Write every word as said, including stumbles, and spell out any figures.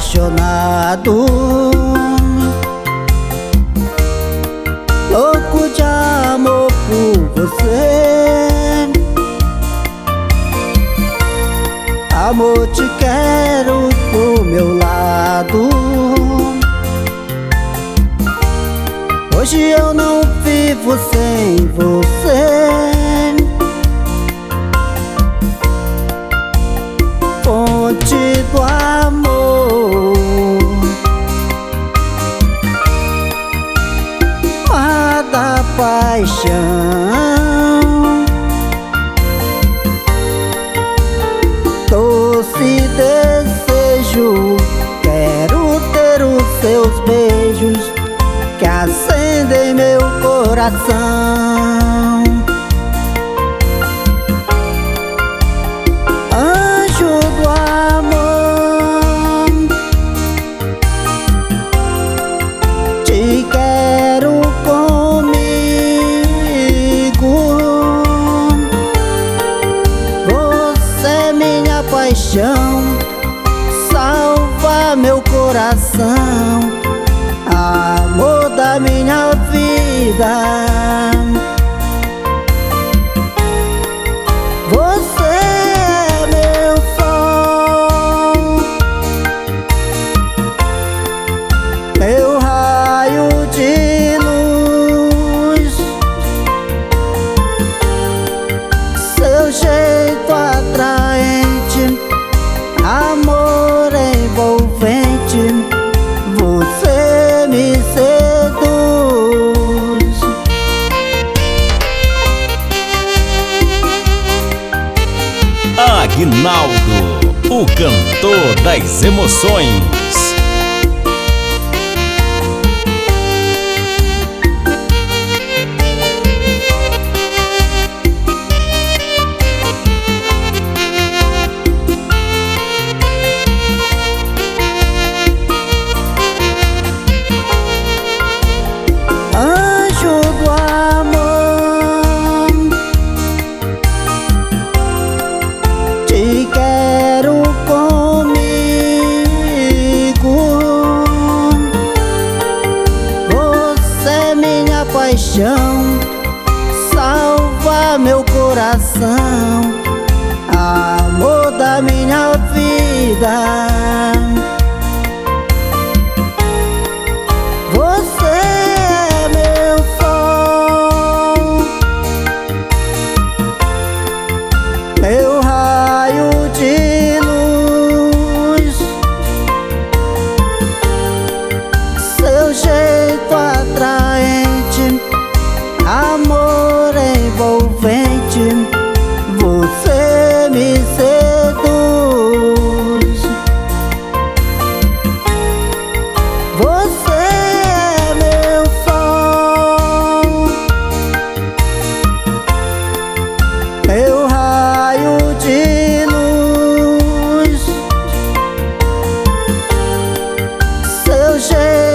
apaixonado, louco de amor por você. Amor, te quero do meu lado. Hoje eu não vivo sem você. Fonte do amor, mar da paixão, doce desejo. Quero ter os seus beijos que acendem meu coração. Anjo do amor, te quero comigo. Você é minha paixão, salva meu coração, amor da minha vida. Você é meu sol, meu raio de luz, seu jeito atraente, amor envolvente. Você me seduz. Aguinaldo, o cantor das emoções. Te quero comigo. Você é minha paixão, salva meu coração, amor da minha vida. Você é meu sol, meu raio de luz, seu jeito atraente, amor envolvente. Você me seduz. Você é meu sol, meu raio de luz, seu jeito